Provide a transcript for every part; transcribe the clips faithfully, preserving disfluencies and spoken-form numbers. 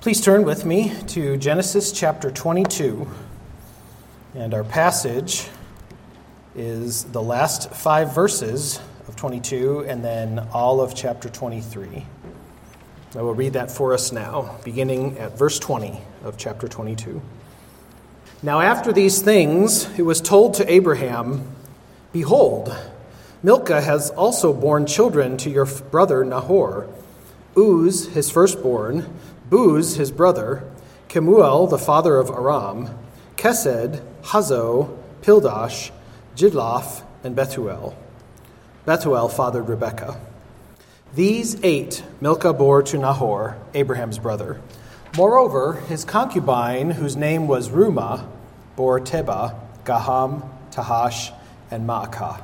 Please turn with me to Genesis chapter twenty-two, and our passage is the last five verses of twenty-two and then all of chapter twenty-three. I will read that for us now, beginning at verse twenty of chapter twenty-two. Now after these things, it was told to Abraham, "Behold, Milcah has also borne children to your brother Nahor, Uz, his firstborn, Buz, his brother, Kemuel, the father of Aram, Kesed, Hazo, Pildash, Jidlaph, and Bethuel. Bethuel fathered Rebekah. These eight Milcah bore to Nahor, Abraham's brother. Moreover, his concubine, whose name was Reumah, bore Tebah, Gaham, Tahash, and Maacah.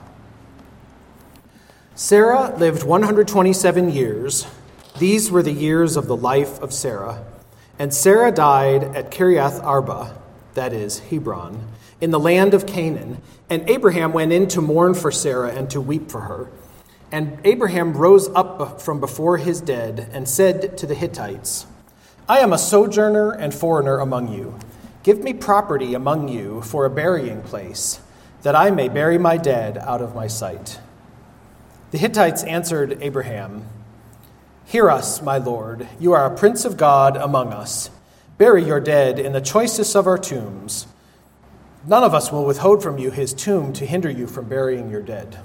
Sarah lived one hundred twenty-seven years. These were the years of the life of Sarah. And Sarah died at Kiriath Arba, that is, Hebron, in the land of Canaan. And Abraham went in to mourn for Sarah and to weep for her. And Abraham rose up from before his dead and said to the Hittites, I am a sojourner and foreigner among you. Give me property among you for a burying place, that I may bury my dead out of my sight. The Hittites answered Abraham, Hear us, my lord, you are a prince of God among us. Bury your dead in the choicest of our tombs. None of us will withhold from you his tomb to hinder you from burying your dead.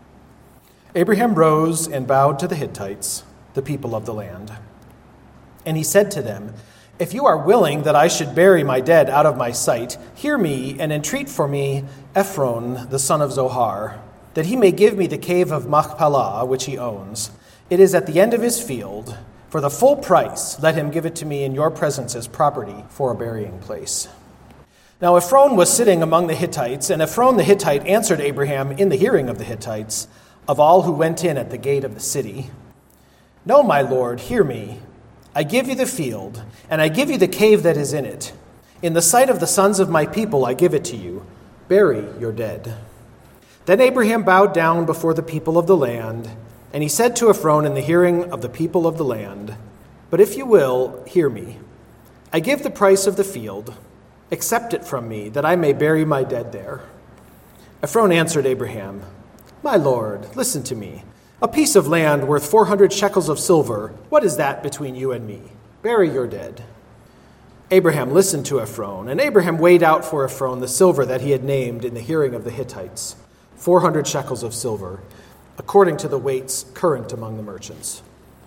Abraham rose and bowed to the Hittites, the people of the land. And he said to them, If you are willing that I should bury my dead out of my sight, hear me and entreat for me Ephron, the son of Zohar, that he may give me the cave of Machpelah, which he owns. It is at the end of his field. For the full price, let him give it to me in your presence as property for a burying place. Now Ephron was sitting among the Hittites, and Ephron the Hittite answered Abraham in the hearing of the Hittites, of all who went in at the gate of the city, No, my lord, hear me. I give you the field, and I give you the cave that is in it. In the sight of the sons of my people I give it to you. Bury your dead. Then Abraham bowed down before the people of the land, and he said to Ephron in the hearing of the people of the land, But if you will, hear me. I give the price of the field. Accept it from me, that I may bury my dead there. Ephron answered Abraham, My lord, listen to me. A piece of land worth four hundred shekels of silver, what is that between you and me? Bury your dead. Abraham listened to Ephron, and Abraham weighed out for Ephron the silver that he had named in the hearing of the Hittites, four hundred shekels of silver, according to the weights current among the merchants.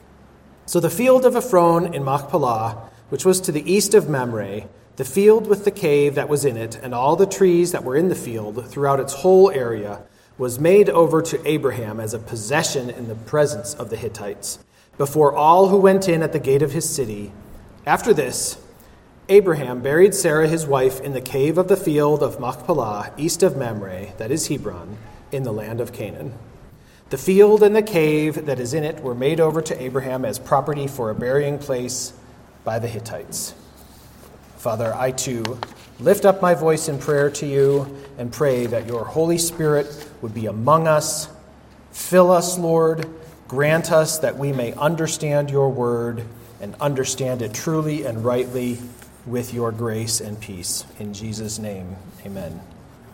So the field of Ephron in Machpelah, which was to the east of Mamre, the field with the cave that was in it, and all the trees that were in the field throughout its whole area, was made over to Abraham as a possession in the presence of the Hittites, before all who went in at the gate of his city. After this, Abraham buried Sarah his wife in the cave of the field of Machpelah, east of Mamre, that is Hebron, in the land of Canaan. The field and the cave that is in it were made over to Abraham as property for a burying place by the Hittites. Father, I too lift up my voice in prayer to you and pray that your Holy Spirit would be among us. Fill us, Lord. Grant us that we may understand your word and understand it truly and rightly with your grace and peace. In Jesus' name, amen.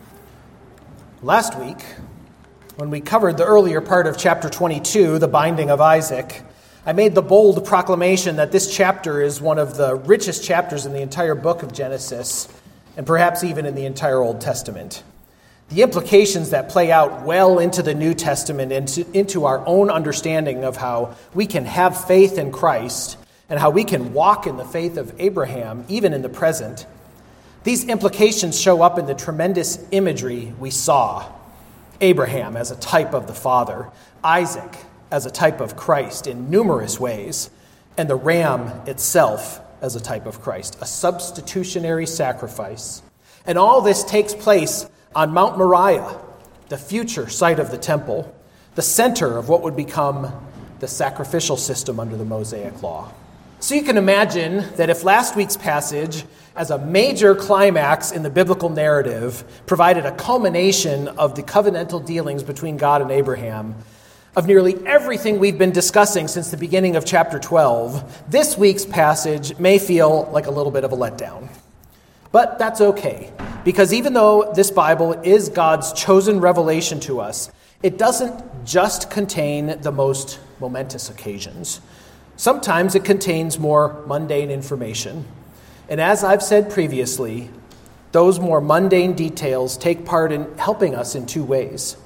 Last week, when we covered the earlier part of chapter twenty-two, the binding of Isaac, I made the bold proclamation that this chapter is one of the richest chapters in the entire book of Genesis, and perhaps even in the entire Old Testament. The implications that play out well into the New Testament and into, into our own understanding of how we can have faith in Christ and how we can walk in the faith of Abraham, even in the present. These implications show up in the tremendous imagery we saw. Abraham as a type of the Father, Isaac as a type of Christ in numerous ways, and the ram itself as a type of Christ, a substitutionary sacrifice. And all this takes place on Mount Moriah, the future site of the temple, the center of what would become the sacrificial system under the Mosaic Law. So you can imagine that if last week's passage, as a major climax in the biblical narrative, provided a culmination of the covenantal dealings between God and Abraham, of nearly everything we've been discussing since the beginning of chapter twelve, this week's passage may feel like a little bit of a letdown. But that's okay, because even though this Bible is God's chosen revelation to us, it doesn't just contain the most momentous occasions. Sometimes it contains more mundane information. And as I've said previously, those more mundane details take part in helping us in two ways.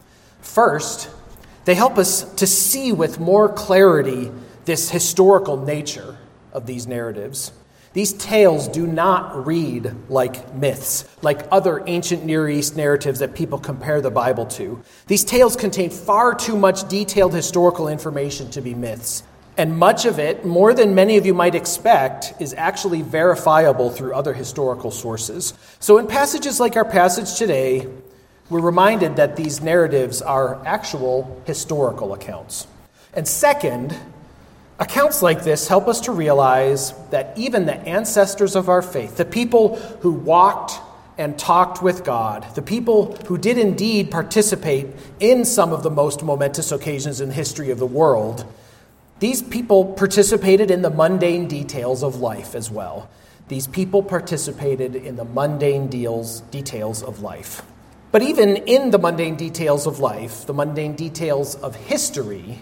First, they help us to see with more clarity this historical nature of these narratives. These tales do not read like myths, like other ancient Near East narratives that people compare the Bible to. These tales contain far too much detailed historical information to be myths. And much of it, more than many of you might expect, is actually verifiable through other historical sources. So in passages like our passage today, we're reminded that these narratives are actual historical accounts. And second, accounts like this help us to realize that even the ancestors of our faith, the people who walked and talked with God, the people who did indeed participate in some of the most momentous occasions in the history of the world, these people participated in the mundane details of life as well. These people participated in the mundane deals, details of life. But even in the mundane details of life, the mundane details of history,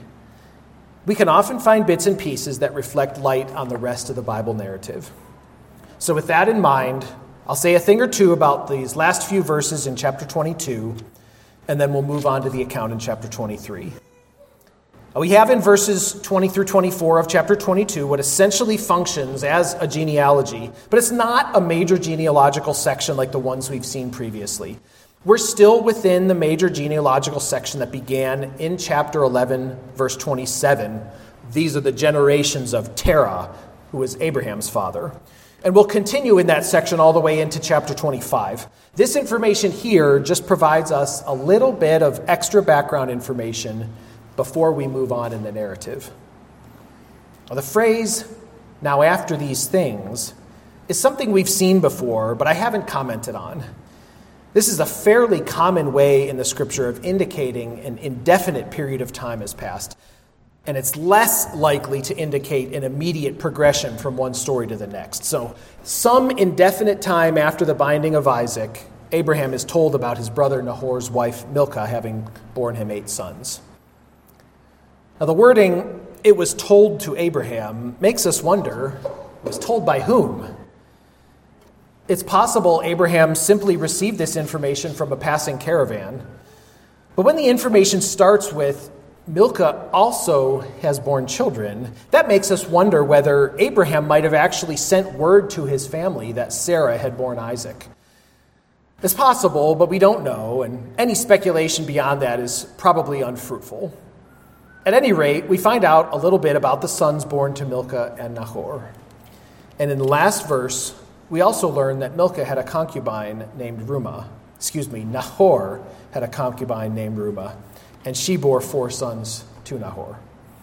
we can often find bits and pieces that reflect light on the rest of the Bible narrative. So with that in mind, I'll say a thing or two about these last few verses in chapter twenty-two, and then we'll move on to the account in chapter twenty-three. We have in verses twenty through twenty-four of chapter twenty-two what essentially functions as a genealogy, but it's not a major genealogical section like the ones we've seen previously. We're still within the major genealogical section that began in chapter eleven, verse twenty-seven. These are the generations of Terah, who was Abraham's father. And we'll continue in that section all the way into chapter twenty-five. This information here just provides us a little bit of extra background information before we move on in the narrative. Now, the phrase, "now after these things," is something we've seen before, but I haven't commented on. This is a fairly common way in the scripture of indicating an indefinite period of time has passed, and it's less likely to indicate an immediate progression from one story to the next. So, some indefinite time after the binding of Isaac, Abraham is told about his brother Nahor's wife Milcah having borne him eight sons. Now, the wording, "it was told to Abraham," makes us wonder, it was told by whom? It's possible Abraham simply received this information from a passing caravan. But when the information starts with, "Milcah also has borne children," that makes us wonder whether Abraham might have actually sent word to his family that Sarah had borne Isaac. It's possible, but we don't know, and any speculation beyond that is probably unfruitful. At any rate, we find out a little bit about the sons born to Milcah and Nahor. And in the last verse, we also learn that Milcah had a concubine named Reumah. Excuse me, Nahor had a concubine named Reumah, and she bore four sons to Nahor.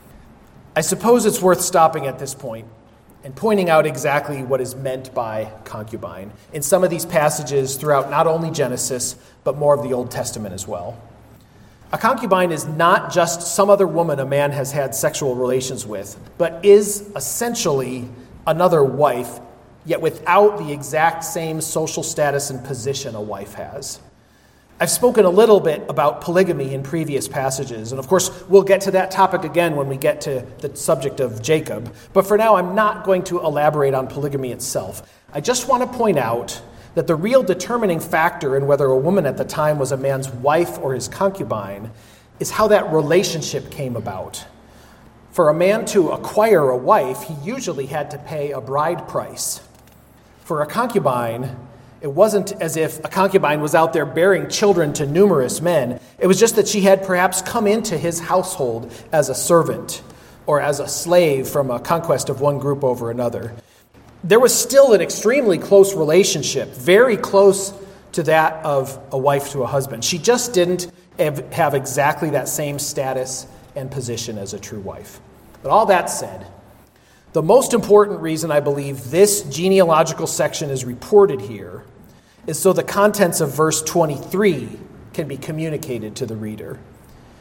I suppose it's worth stopping at this point and pointing out exactly what is meant by concubine in some of these passages throughout not only Genesis, but more of the Old Testament as well. A concubine is not just some other woman a man has had sexual relations with, but is essentially another wife, yet without the exact same social status and position a wife has. I've spoken a little bit about polygamy in previous passages, and of course we'll get to that topic again when we get to the subject of Jacob. But for now, I'm not going to elaborate on polygamy itself. I just want to point out that the real determining factor in whether a woman at the time was a man's wife or his concubine is how that relationship came about. For a man to acquire a wife, he usually had to pay a bride price. For a concubine, it wasn't as if a concubine was out there bearing children to numerous men. It was just that she had perhaps come into his household as a servant or as a slave from a conquest of one group over another. There was still an extremely close relationship, very close to that of a wife to a husband. She just didn't have exactly that same status and position as a true wife. But all that said, the most important reason I believe this genealogical section is reported here is so the contents of verse twenty-three can be communicated to the reader.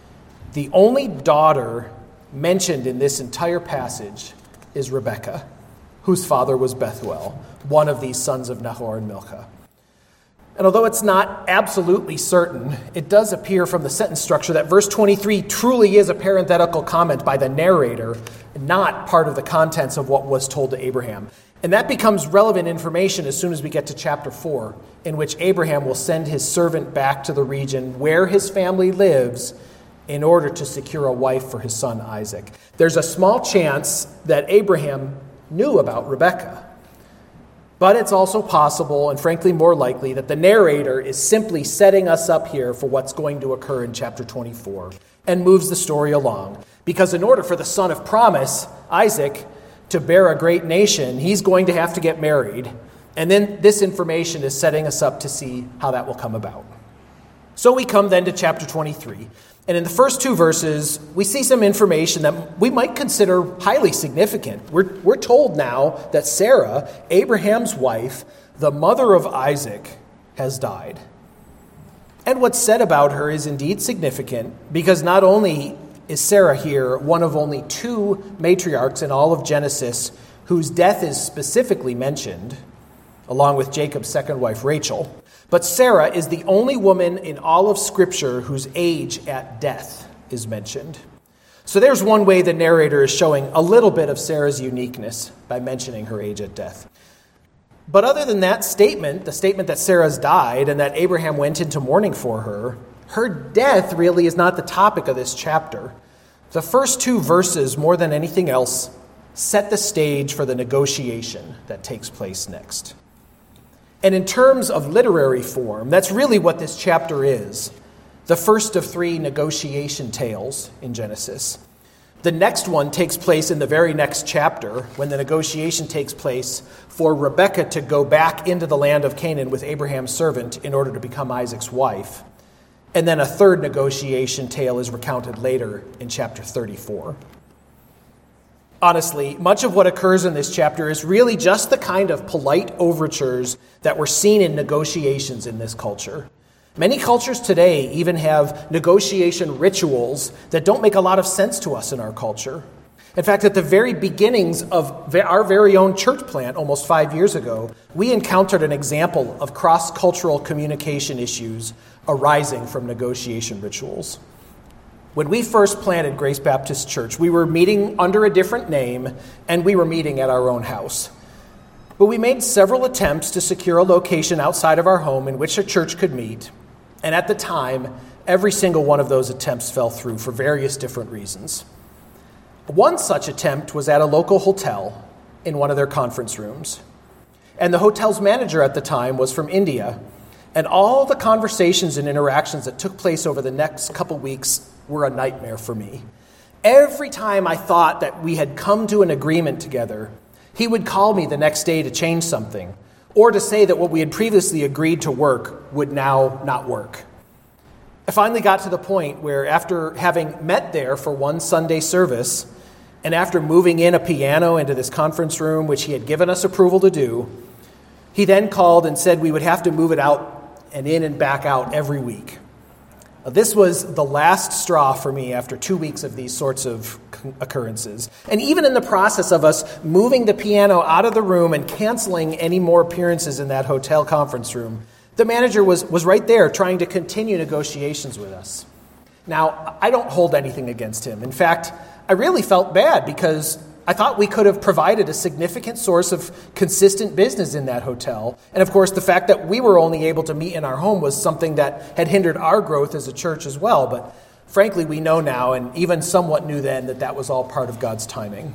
The only daughter mentioned in this entire passage is Rebekah, whose father was Bethuel, one of these sons of Nahor and Milcah. And although it's not absolutely certain, it does appear from the sentence structure that verse twenty-three truly is a parenthetical comment by the narrator, not part of the contents of what was told to Abraham. And that becomes relevant information as soon as we get to chapter four, in which Abraham will send his servant back to the region where his family lives in order to secure a wife for his son Isaac. There's a small chance that Abraham knew about Rebekah. But it's also possible, and frankly more likely, that the narrator is simply setting us up here for what's going to occur in chapter twenty-four and moves the story along. Because in order for the son of promise, Isaac, to bear a great nation, he's going to have to get married. And then this information is setting us up to see how that will come about. So we come then to chapter twenty-three. And in the first two verses, we see some information that we might consider highly significant. We're, we're told now that Sarah, Abraham's wife, the mother of Isaac, has died. And what's said about her is indeed significant, because not only is Sarah here one of only two matriarchs in all of Genesis whose death is specifically mentioned, along with Jacob's second wife, Rachel, but Sarah is the only woman in all of Scripture whose age at death is mentioned. So there's one way the narrator is showing a little bit of Sarah's uniqueness by mentioning her age at death. But other than that statement, the statement that Sarah's died and that Abraham went into mourning for her, her death really is not the topic of this chapter. The first two verses, more than anything else, set the stage for the negotiation that takes place next. And in terms of literary form, that's really what this chapter is. The first of three negotiation tales in Genesis. The next one takes place in the very next chapter, when the negotiation takes place for Rebekah to go back into the land of Canaan with Abraham's servant in order to become Isaac's wife. And then a third negotiation tale is recounted later in chapter thirty-four. Honestly, much of what occurs in this chapter is really just the kind of polite overtures that were seen in negotiations in this culture. Many cultures today even have negotiation rituals that don't make a lot of sense to us in our culture. In fact, at the very beginnings of our very own church plant almost five years ago, we encountered an example of cross-cultural communication issues arising from negotiation rituals. When we first planted Grace Baptist Church, we were meeting under a different name, and we were meeting at our own house. But we made several attempts to secure a location outside of our home in which a church could meet, and at the time, every single one of those attempts fell through for various different reasons. One such attempt was at a local hotel in one of their conference rooms, and the hotel's manager at the time was from India, and all the conversations and interactions that took place over the next couple weeks were a nightmare for me. Every time I thought that we had come to an agreement together, he would call me the next day to change something, or to say that what we had previously agreed to work would now not work. I finally got to the point where, after having met there for one Sunday service, and after moving in a piano into this conference room, which he had given us approval to do, he then called and said we would have to move it out and in and back out every week. This was the last straw for me after two weeks of these sorts of occurrences. And even in the process of us moving the piano out of the room and canceling any more appearances in that hotel conference room, the manager was, was right there trying to continue negotiations with us. Now, I don't hold anything against him. In fact, I really felt bad because I thought we could have provided a significant source of consistent business in that hotel. And of course, the fact that we were only able to meet in our home was something that had hindered our growth as a church as well. But frankly, we know now, and even somewhat knew then, that that was all part of God's timing.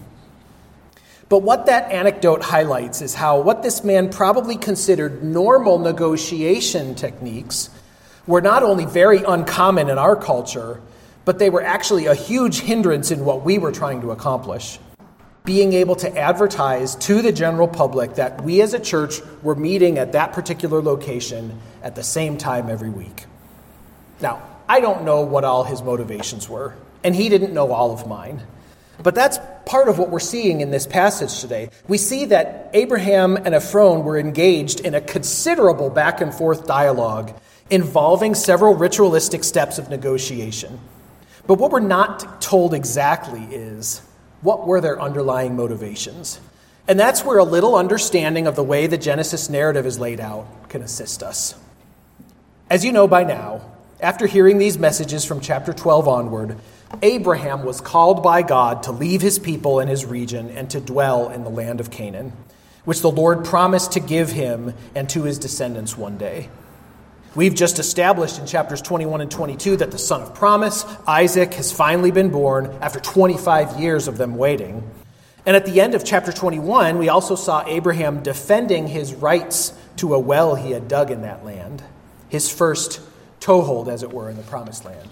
But what that anecdote highlights is how what this man probably considered normal negotiation techniques were not only very uncommon in our culture, but they were actually a huge hindrance in what we were trying to accomplish. Being able to advertise to the general public that we as a church were meeting at that particular location at the same time every week. Now, I don't know what all his motivations were, and he didn't know all of mine. But that's part of what we're seeing in this passage today. We see that Abraham and Ephron were engaged in a considerable back and forth dialogue involving several ritualistic steps of negotiation. But what we're not told exactly is what were their underlying motivations. And that's where a little understanding of the way the Genesis narrative is laid out can assist us. As you know by now, after hearing these messages from chapter twelve onward, Abraham was called by God to leave his people and his region and to dwell in the land of Canaan, which the Lord promised to give him and to his descendants one day. We've just established in chapters twenty-one and twenty-two that the son of promise, Isaac, has finally been born after twenty-five years of them waiting. And at the end of chapter twenty-one, we also saw Abraham defending his rights to a well he had dug in that land, his first toehold, as it were, in the promised land.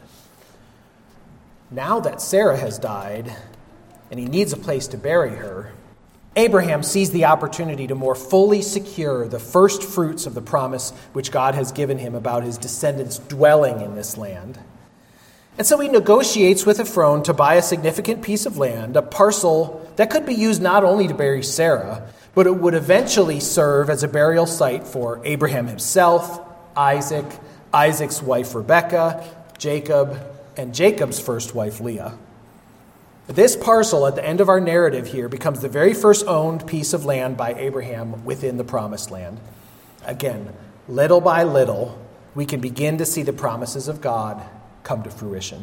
Now that Sarah has died and he needs a place to bury her, Abraham sees the opportunity to more fully secure the first fruits of the promise which God has given him about his descendants dwelling in this land. And so he negotiates with Ephron to buy a significant piece of land, a parcel that could be used not only to bury Sarah, but it would eventually serve as a burial site for Abraham himself, Isaac, Isaac's wife Rebekah, Jacob, and Jacob's first wife Leah. This parcel at the end of our narrative here becomes the very first owned piece of land by Abraham within the promised land. Again, little by little, we can begin to see the promises of God come to fruition.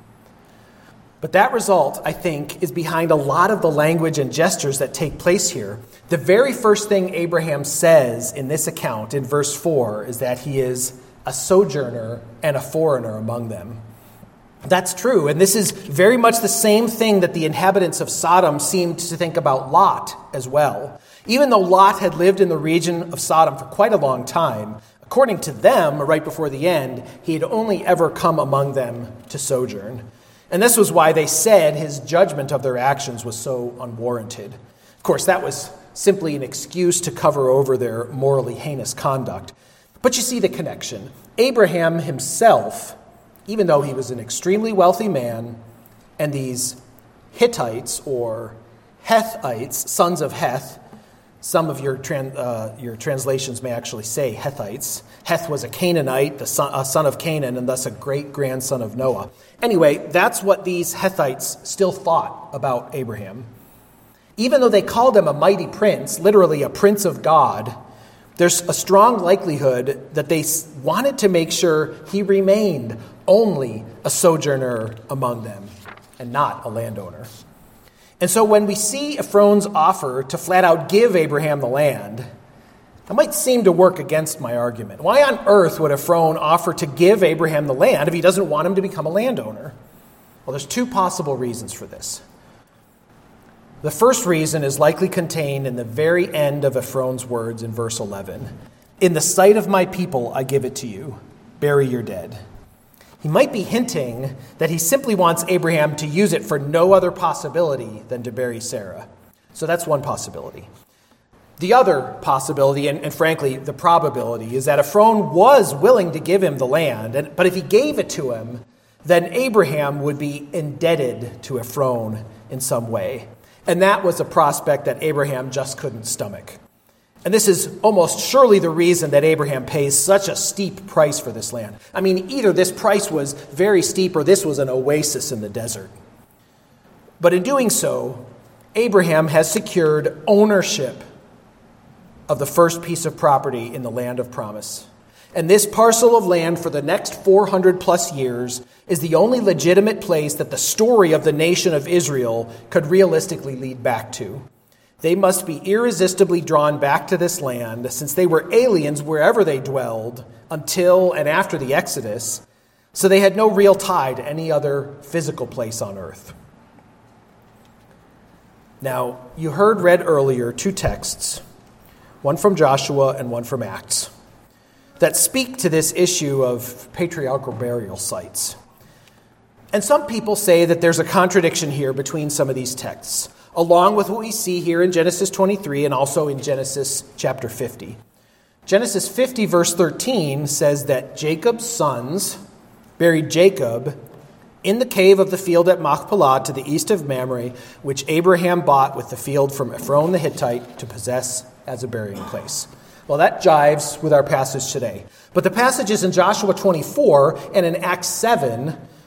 But that result, I think, is behind a lot of the language and gestures that take place here. The very first thing Abraham says in this account, in verse four, is that he is a sojourner and a foreigner among them. That's true, and this is very much the same thing that the inhabitants of Sodom seemed to think about Lot as well. Even though Lot had lived in the region of Sodom for quite a long time, according to them, right before the end, he had only ever come among them to sojourn. And this was why they said his judgment of their actions was so unwarranted. Of course, that was simply an excuse to cover over their morally heinous conduct. But you see the connection. Abraham himself, even though he was an extremely wealthy man, and these Hittites or Hethites, sons of Heth, some of your tran- uh, your translations may actually say Hethites. Heth was a Canaanite, the son, a son of Canaan, and thus a great-grandson of Noah. Anyway, that's what these Hethites still thought about Abraham. Even though they called him a mighty prince, literally a prince of God, there's a strong likelihood that they wanted to make sure he remained only a sojourner among them and not a landowner. And so when we see Ephron's offer to flat out give Abraham the land, that might seem to work against my argument. Why on earth would Ephron offer to give Abraham the land if he doesn't want him to become a landowner? Well, there's two possible reasons for this. The first reason is likely contained in the very end of Ephron's words in verse eleven. In the sight of my people, I give it to you. Bury your dead. He might be hinting that he simply wants Abraham to use it for no other possibility than to bury Sarah. So that's one possibility. The other possibility, and, and frankly, the probability, is that Ephron was willing to give him the land, and, but if he gave it to him, then Abraham would be indebted to Ephron in some way. And that was a prospect that Abraham just couldn't stomach. And this is almost surely the reason that Abraham pays such a steep price for this land. I mean, either this price was very steep or this was an oasis in the desert. But in doing so, Abraham has secured ownership of the first piece of property in the land of promise. And this parcel of land for the next four hundred plus years is the only legitimate place that the story of the nation of Israel could realistically lead back to. They must be irresistibly drawn back to this land, since they were aliens wherever they dwelled until and after the Exodus, so they had no real tie to any other physical place on earth. Now, you heard read earlier two texts, one from Joshua and one from Acts, that speak to this issue of patriarchal burial sites. And some people say that there's a contradiction here between some of these texts, along with what we see here in Genesis twenty-three and also in Genesis chapter fifty. Genesis fifty verse thirteen says that Jacob's sons buried Jacob in the cave of the field at Machpelah to the east of Mamre, which Abraham bought with the field from Ephron the Hittite to possess as a burying place. Well, that jives with our passage today. But the passages in Joshua twenty-four and in Acts seven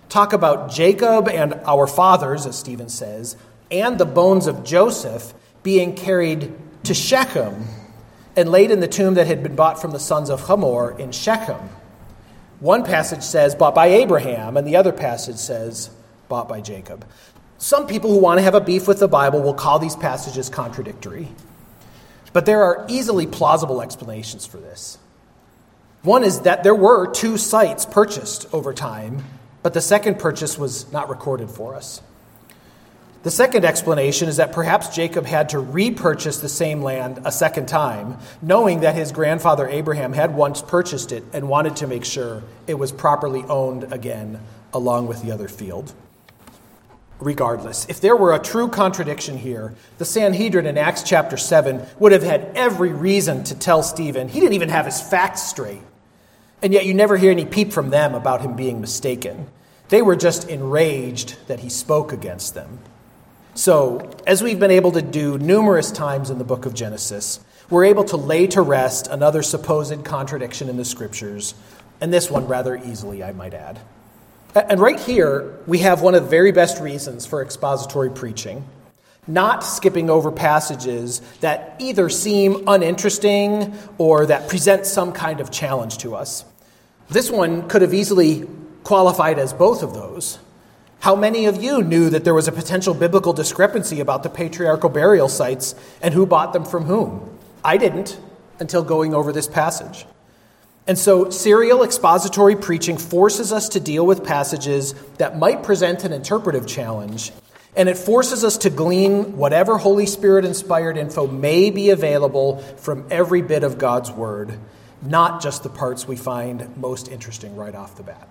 talk about Jacob and our fathers, as Stephen says, and the bones of Joseph being carried to Shechem and laid in the tomb that had been bought from the sons of Hamor in Shechem. One passage says, bought by Abraham, and the other passage says, bought by Jacob. Some people who want to have a beef with the Bible will call these passages contradictory. But there are easily plausible explanations for this. One is that there were two sites purchased over time, but the second purchase was not recorded for us. The second explanation is that perhaps Jacob had to repurchase the same land a second time, knowing that his grandfather Abraham had once purchased it and wanted to make sure it was properly owned again along with the other field. Regardless, if there were a true contradiction here, the Sanhedrin in Acts chapter seven would have had every reason to tell Stephen he didn't even have his facts straight. And yet you never hear any peep from them about him being mistaken. They were just enraged that he spoke against them. So, as we've been able to do numerous times in the book of Genesis, we're able to lay to rest another supposed contradiction in the scriptures, and this one rather easily, I might add. And right here, we have one of the very best reasons for expository preaching, not skipping over passages that either seem uninteresting or that present some kind of challenge to us. This one could have easily qualified as both of those. How many of you knew that there was a potential biblical discrepancy about the patriarchal burial sites and who bought them from whom? I didn't until going over this passage. And so serial expository preaching forces us to deal with passages that might present an interpretive challenge, and it forces us to glean whatever Holy Spirit-inspired info may be available from every bit of God's Word, not just the parts we find most interesting right off the bat.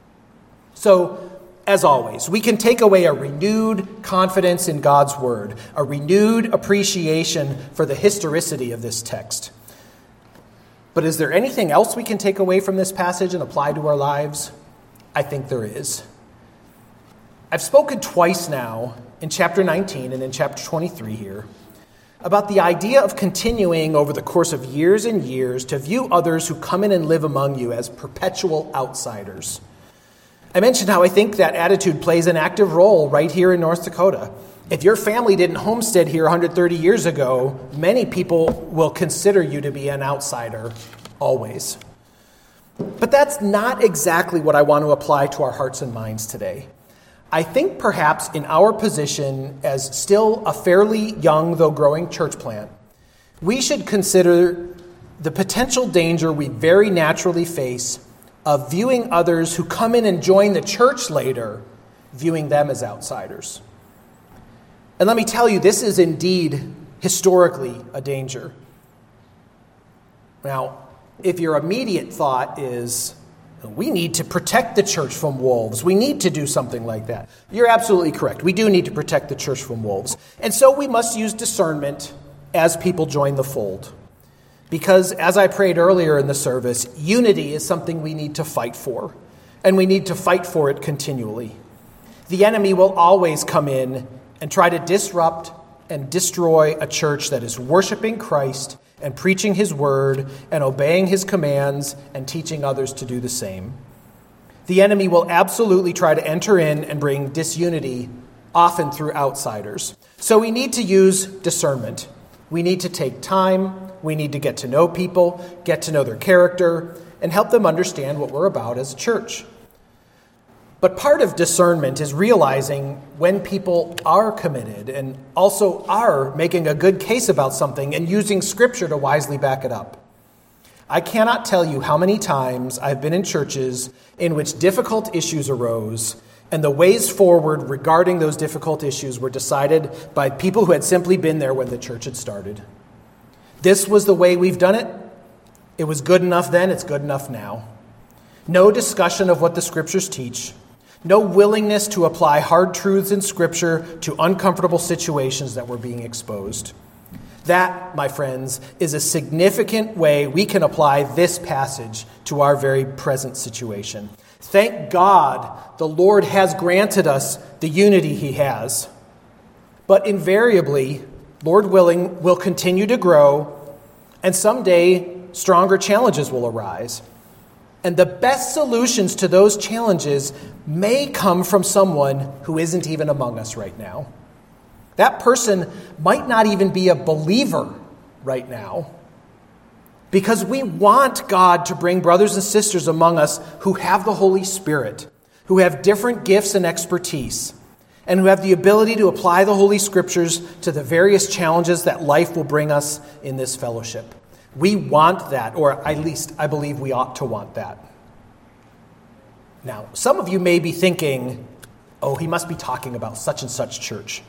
So, as always, we can take away a renewed confidence in God's Word, a renewed appreciation for the historicity of this text. But is there anything else we can take away from this passage and apply to our lives? I think there is. I've spoken twice now, in chapter nineteen and in chapter twenty-three here, about the idea of continuing over the course of years and years to view others who come in and live among you as perpetual outsiders. I mentioned how I think that attitude plays an active role right here in North Dakota. If your family didn't homestead here one hundred thirty years ago, many people will consider you to be an outsider always. But that's not exactly what I want to apply to our hearts and minds today. I think perhaps in our position as still a fairly young, though growing church plant, we should consider the potential danger we very naturally face of viewing others who come in and join the church later, viewing them as outsiders. And let me tell you, this is indeed historically a danger. Now, if your immediate thought is, we need to protect the church from wolves, we need to do something like that, you're absolutely correct. We do need to protect the church from wolves. And so we must use discernment as people join the fold. Because, as I prayed earlier in the service, unity is something we need to fight for, and we need to fight for it continually. The enemy will always come in and try to disrupt and destroy a church that is worshiping Christ and preaching his word and obeying his commands and teaching others to do the same. The enemy will absolutely try to enter in and bring disunity, often through outsiders. So we need to use discernment. We need to take time. We need to get to know people, get to know their character, and help them understand what we're about as a church. But part of discernment is realizing when people are committed and also are making a good case about something and using Scripture to wisely back it up. I cannot tell you how many times I've been in churches in which difficult issues arose, and the ways forward regarding those difficult issues were decided by people who had simply been there when the church had started. This was the way we've done it. It was good enough then, it's good enough now. No discussion of what the Scriptures teach. No willingness to apply hard truths in Scripture to uncomfortable situations that were being exposed. That, my friends, is a significant way we can apply this passage to our very present situation. Thank God the Lord has granted us the unity he has. But invariably, Lord willing, we'll continue to grow, and someday stronger challenges will arise. And the best solutions to those challenges may come from someone who isn't even among us right now. That person might not even be a believer right now, because we want God to bring brothers and sisters among us who have the Holy Spirit, who have different gifts and expertise, and who have the ability to apply the Holy Scriptures to the various challenges that life will bring us in this fellowship. We want that, or at least I believe we ought to want that. Now, some of you may be thinking, oh, he must be talking about such and such church.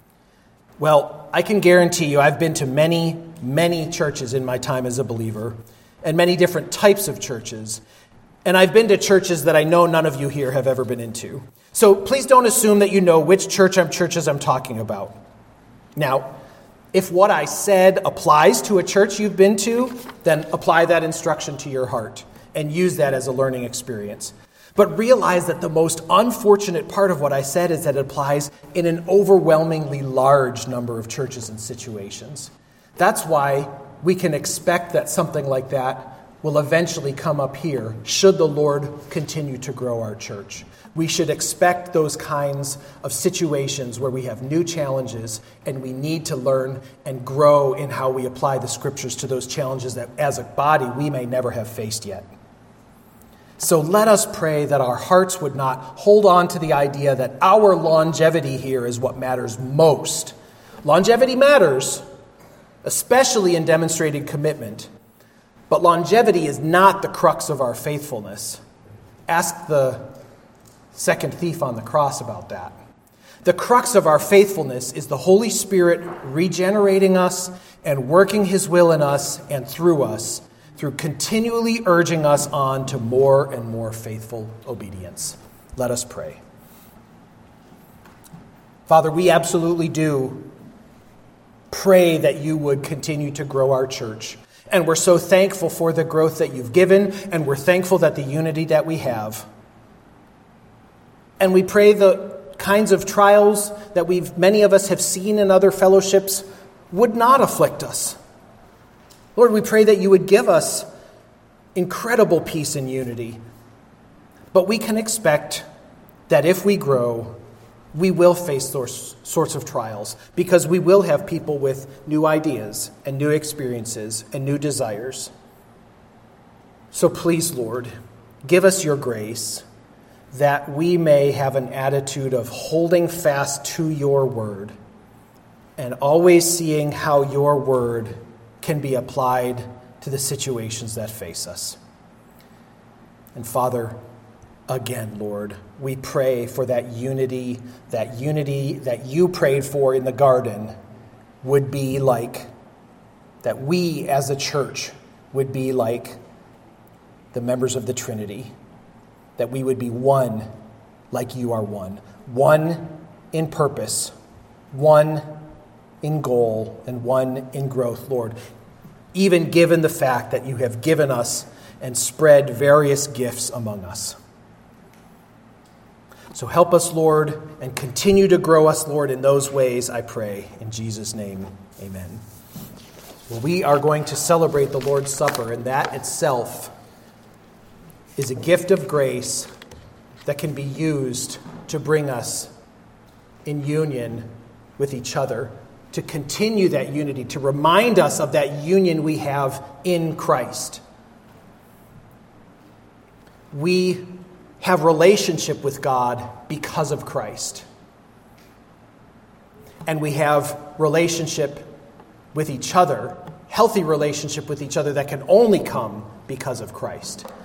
Well, I can guarantee you I've been to many, many churches in my time as a believer, and many different types of churches. And I've been to churches that I know none of you here have ever been into. So please don't assume that you know which church I'm churches I'm talking about. Now, if what I said applies to a church you've been to, then apply that instruction to your heart and use that as a learning experience. But realize that the most unfortunate part of what I said is that it applies in an overwhelmingly large number of churches and situations. That's why we can expect that something like that will eventually come up here, should the Lord continue to grow our church. We should expect those kinds of situations where we have new challenges and we need to learn and grow in how we apply the Scriptures to those challenges that as a body we may never have faced yet. So let us pray that our hearts would not hold on to the idea that our longevity here is what matters most. Longevity matters, especially in demonstrated commitment, but longevity is not the crux of our faithfulness. Ask the second thief on the cross about that. The crux of our faithfulness is the Holy Spirit regenerating us and working His will in us and through us, through continually urging us on to more and more faithful obedience. Let us pray. Father, we absolutely do pray that you would continue to grow our church. And we're so thankful for the growth that you've given, and we're thankful that the unity that we have. And we pray the kinds of trials that we've many of us have seen in other fellowships would not afflict us. Lord, we pray that you would give us incredible peace and unity. But we can expect that if we grow, we will face those sorts of trials, because we will have people with new ideas and new experiences and new desires. So please, Lord, give us your grace that we may have an attitude of holding fast to your word and always seeing how your word can be applied to the situations that face us. And Father, again, Lord, we pray for that unity, that unity that you prayed for in the garden would be like, that we as a church would be like the members of the Trinity, that we would be one like you are one, one in purpose, one in goal, and one in growth, Lord, even given the fact that you have given us and spread various gifts among us. So help us, Lord, and continue to grow us, Lord, in those ways, I pray. In Jesus' name, amen. Well, we are going to celebrate the Lord's Supper, and that itself is a gift of grace that can be used to bring us in union with each other, to continue that unity, to remind us of that union we have in Christ. We have relationship with God because of Christ. And we have relationship with each other, healthy relationship with each other that can only come because of Christ.